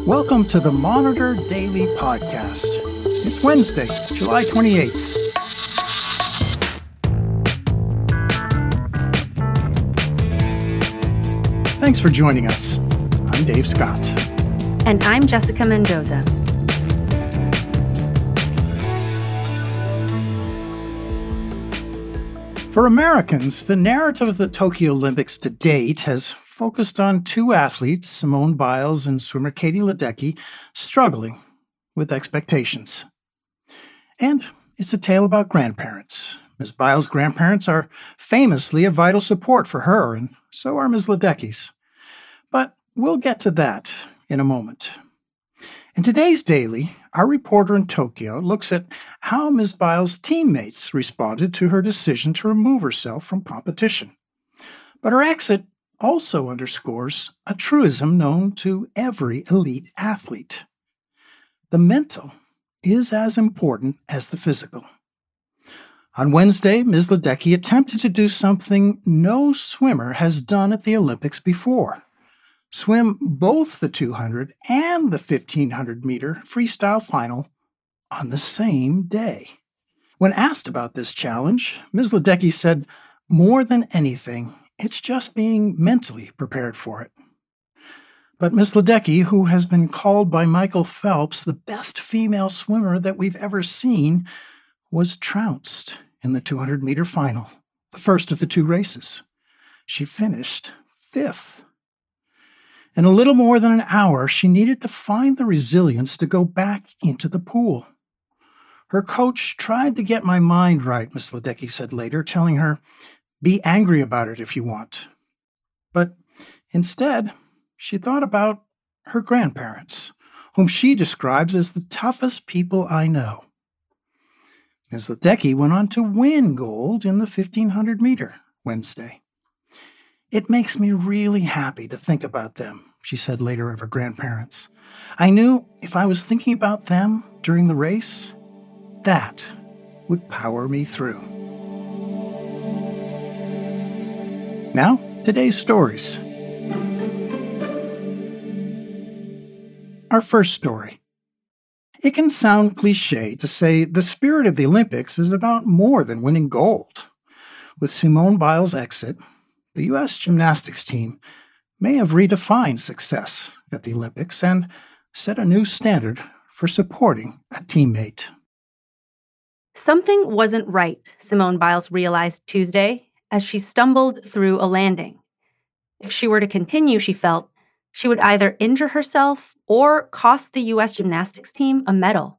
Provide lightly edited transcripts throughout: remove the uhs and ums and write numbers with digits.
Welcome to the Monitor Daily Podcast. It's Wednesday, July 28th. Thanks for joining us. I'm Dave Scott. And I'm Jessica Mendoza. For Americans, the narrative of the Tokyo Olympics to date has focused on two athletes, Simone Biles and swimmer Katie Ledecky, struggling with expectations. And it's a tale about grandparents. Ms. Biles' grandparents are famously a vital support for her, and so are Ms. Ledecky's. But we'll get to that in a moment. In today's Daily, our reporter in Tokyo looks at how Ms. Biles' teammates responded to her decision to remove herself from competition. But her exit also underscores a truism known to every elite athlete. The mental is as important as the physical. On Wednesday, Ms. Ledecky attempted to do something no swimmer has done at the Olympics before: swim both the 200 and the 1,500-meter freestyle final on the same day. When asked about this challenge, Ms. Ledecky said, "More than anything, it's just being mentally prepared for it." But Ms. Ledecky, who has been called by Michael Phelps the best female swimmer that we've ever seen, was trounced in the 200-meter final, the first of the two races. She finished fifth. In a little more than an hour, she needed to find the resilience to go back into the pool. Her coach tried to get my mind right, Ms. Ledecky said later, telling her, "Be angry about it if you want." But instead, she thought about her grandparents, whom she describes as the toughest people I know. Ms. Ledecky went on to win gold in the 1,500-meter Wednesday. "It makes me really happy to think about them," she said later of her grandparents. "I knew if I was thinking about them during the race, that would power me through." Now, today's stories. Our first story. It can sound cliché to say the spirit of the Olympics is about more than winning gold. With Simone Biles' exit, the U.S. gymnastics team may have redefined success at the Olympics and set a new standard for supporting a teammate. Something wasn't right, Simone Biles realized Tuesday as she stumbled through a landing. If she were to continue, she felt, she would either injure herself or cost the U.S. gymnastics team a medal.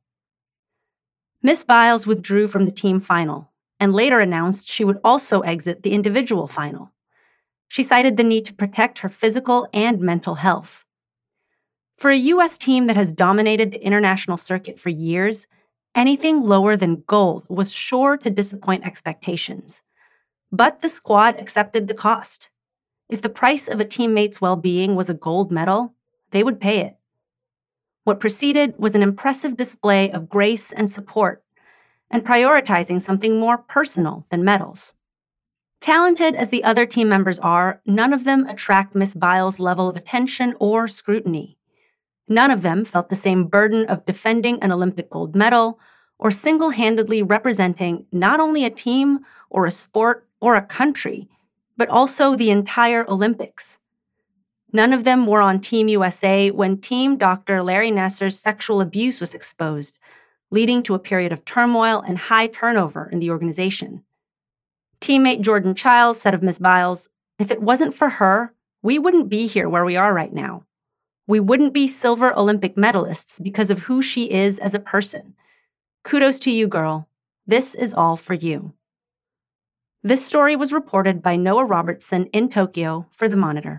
Miss Biles withdrew from the team final and later announced she would also exit the individual final. She cited the need to protect her physical and mental health. For a U.S. team that has dominated the international circuit for years, anything lower than gold was sure to disappoint expectations. But the squad accepted the cost. If the price of a teammate's well-being was a gold medal, they would pay it. What preceded was an impressive display of grace and support, and prioritizing something more personal than medals. Talented as the other team members are, none of them attract Miss Biles' level of attention or scrutiny. None of them felt the same burden of defending an Olympic gold medal or single-handedly representing not only a team or a sport or a country, but also the entire Olympics. None of them were on Team USA when Team Dr. Larry Nassar's sexual abuse was exposed, leading to a period of turmoil and high turnover in the organization. Teammate Jordan Chiles said of Ms. Biles, "If it wasn't for her, we wouldn't be here where we are right now. We wouldn't be silver Olympic medalists because of who she is as a person. Kudos to you, girl. This is all for you." This story was reported by Noah Robertson in Tokyo for The Monitor.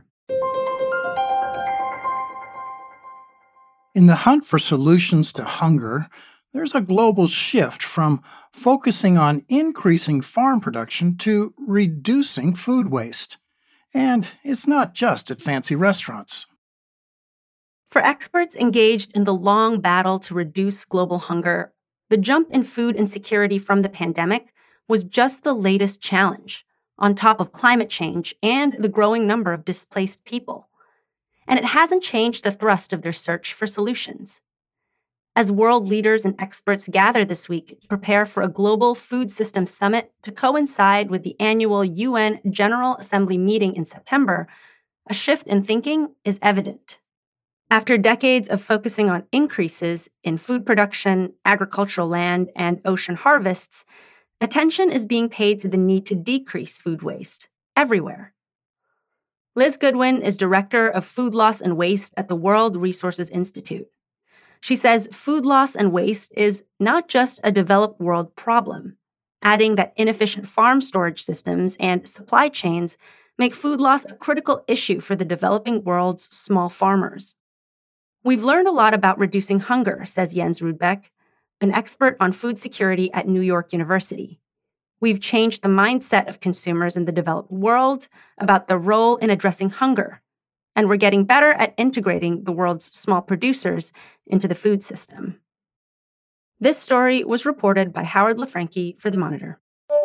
In the hunt for solutions to hunger, there's a global shift from focusing on increasing farm production to reducing food waste. And it's not just at fancy restaurants. For experts engaged in the long battle to reduce global hunger, the jump in food insecurity from the pandemic was just the latest challenge, on top of climate change and the growing number of displaced people. and it hasn't changed the thrust of their search for solutions. As world leaders and experts gather this week to prepare for a global food systems summit to coincide with the annual UN General Assembly meeting in September, a shift in thinking is evident. After decades of focusing on increases in food production, agricultural land, and ocean harvests, attention is being paid to the need to decrease food waste everywhere. Liz Goodwin is Director of Food Loss and Waste at the World Resources Institute. She says food loss and waste is not just a developed world problem, adding that inefficient farm storage systems and supply chains make food loss a critical issue for the developing world's small farmers. We've learned a lot about reducing hunger, says Jens Rudbeck, an expert on food security at New York University. We've changed the mindset of consumers in the developed world about the role in addressing hunger, and we're getting better at integrating the world's small producers into the food system. This story was reported by Howard LaFranchi for The Monitor.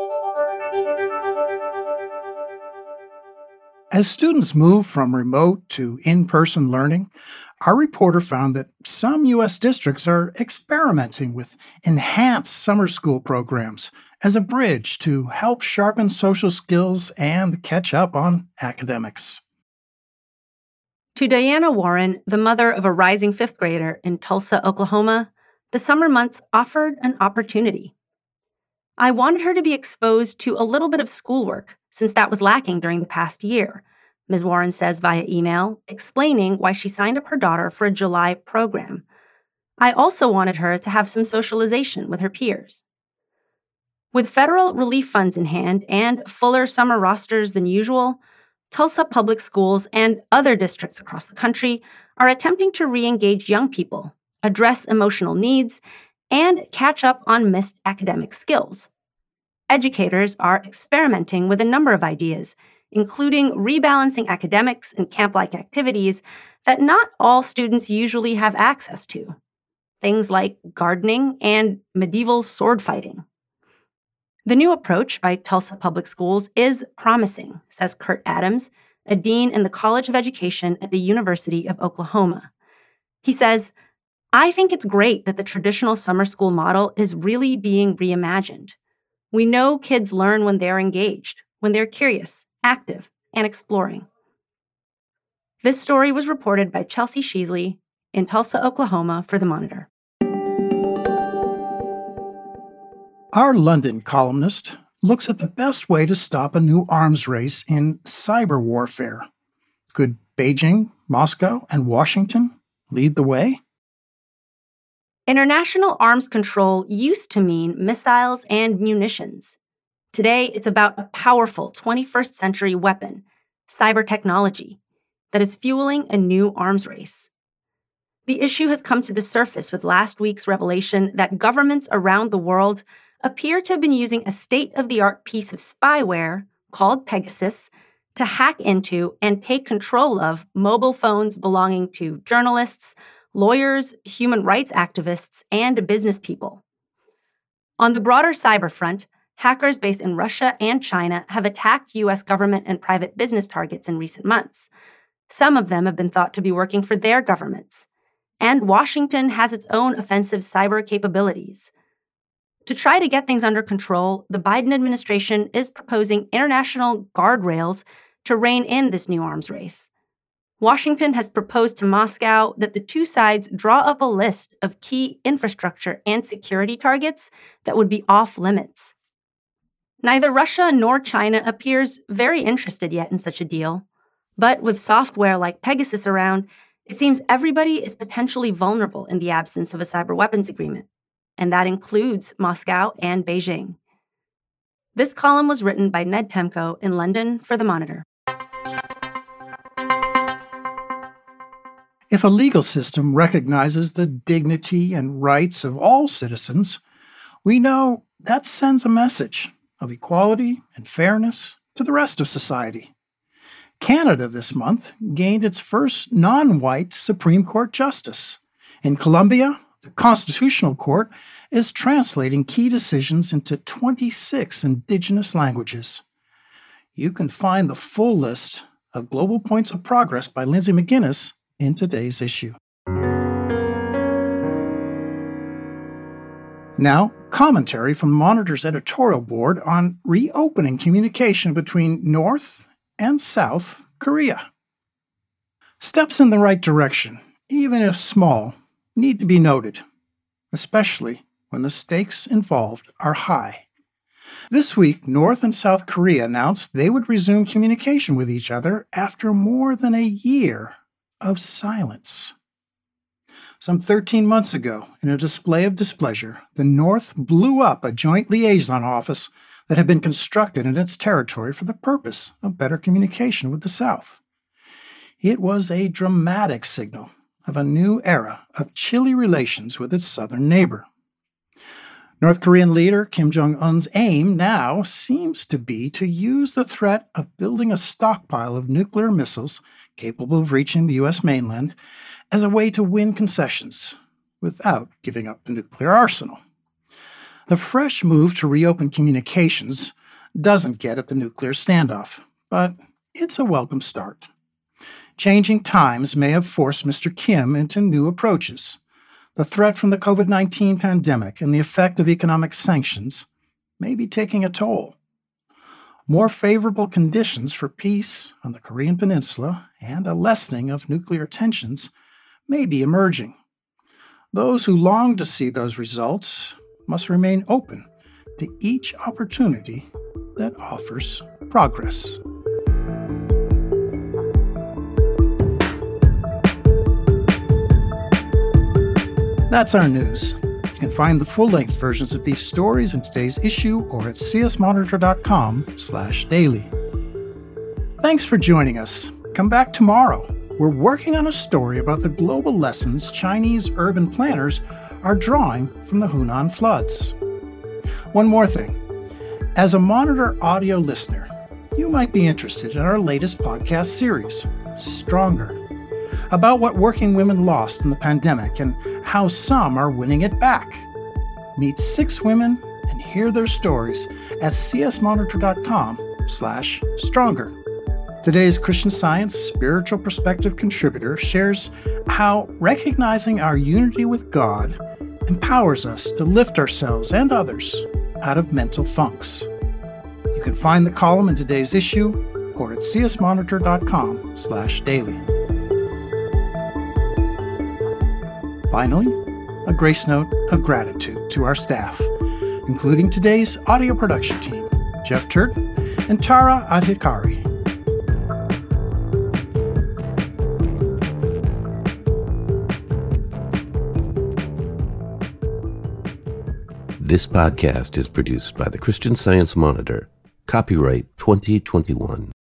As students move from remote to in-person learning, our reporter found that some U.S. districts are experimenting with enhanced summer school programs as a bridge to help sharpen social skills and catch up on academics. To Diana Warren, the mother of a rising fifth grader in Tulsa, Oklahoma, the summer months offered an opportunity. I wanted her to be exposed to a little bit of schoolwork, since that was lacking during the past year, Ms. Warren says via email, explaining why she signed up her daughter for a July program. I also wanted her to have some socialization with her peers. With federal relief funds in hand and fuller summer rosters than usual, Tulsa Public Schools and other districts across the country are attempting to re-engage young people, address emotional needs, and catch up on missed academic skills. Educators are experimenting with a number of ideas, including rebalancing academics and camp-like activities that not all students usually have access to. Things like gardening and medieval sword fighting. The new approach by Tulsa Public Schools is promising, says Kurt Adams, a dean in the College of Education at the University of Oklahoma. He says, "I think it's great that the traditional summer school model is really being reimagined. We know kids learn when they're engaged, when they're curious, active, and exploring." This story was reported by Chelsea Sheasley in Tulsa, Oklahoma for The Monitor. Our London columnist looks at the best way to stop a new arms race in cyber warfare. Could Beijing, Moscow, and Washington lead the way? International arms control used to mean missiles and munitions. Today, it's about a powerful 21st century weapon, cyber technology, that is fueling a new arms race. The issue has come to the surface with last week's revelation that governments around the world appear to have been using a state-of-the-art piece of spyware called Pegasus to hack into and take control of mobile phones belonging to journalists, lawyers, human rights activists, and business people. On the broader cyber front, hackers based in Russia and China have attacked U.S. government and private business targets in recent months. Some of them have been thought to be working for their governments. And Washington has its own offensive cyber capabilities. To try to get things under control, the Biden administration is proposing international guardrails to rein in this new arms race. Washington has proposed to Moscow that the two sides draw up a list of key infrastructure and security targets that would be off limits. Neither Russia nor China appears very interested yet in such a deal, but with software like Pegasus around, it seems everybody is potentially vulnerable in the absence of a cyber weapons agreement, and that includes Moscow and Beijing. This column was written by Ned Temko in London for The Monitor. If a legal system recognizes the dignity and rights of all citizens, we know that sends a message of equality and fairness to the rest of society. Canada this month gained its first non-white Supreme Court justice. In Colombia, the Constitutional Court is translating key decisions into 26 Indigenous languages. You can find the full list of Global Points of Progress by Lindsay McGuinness in today's issue. Now, commentary from the Monitor's editorial board on reopening communication between North and South Korea. Steps in the right direction, even if small, need to be noted, especially when the stakes involved are high. This week, North and South Korea announced they would resume communication with each other after more than a year of silence. Some 13 months ago, in a display of displeasure, the North blew up a joint liaison office that had been constructed in its territory for the purpose of better communication with the South. It was a dramatic signal of a new era of chilly relations with its southern neighbor. North Korean leader Kim Jong-un's aim now seems to be to use the threat of building a stockpile of nuclear missiles capable of reaching the U.S. mainland as a way to win concessions without giving up the nuclear arsenal. The fresh move to reopen communications doesn't get at the nuclear standoff, but it's a welcome start. Changing times may have forced Mr. Kim into new approaches. The threat from the COVID-19 pandemic and the effect of economic sanctions may be taking a toll. More favorable conditions for peace on the Korean Peninsula and a lessening of nuclear tensions may be emerging. Those who long to see those results must remain open to each opportunity that offers progress. That's our news. You can find the full-length versions of these stories in today's issue or at csmonitor.com/daily. Thanks for joining us. Come back tomorrow. We're working on a story about the global lessons Chinese urban planners are drawing from the Hunan floods. One more thing. As a Monitor audio listener, you might be interested in our latest podcast series, Stronger, about what working women lost in the pandemic and how some are winning it back. Meet 6 women and hear their stories at csmonitor.com/stronger. Today's Christian Science Spiritual Perspective contributor shares how recognizing our unity with God empowers us to lift ourselves and others out of mental funks. You can find the column in today's issue or at csmonitor.com/daily. Finally, a grace note of gratitude to our staff, including today's audio production team, Jeff Turton and Tara Adhikari. This podcast is produced by the Christian Science Monitor. Copyright 2021.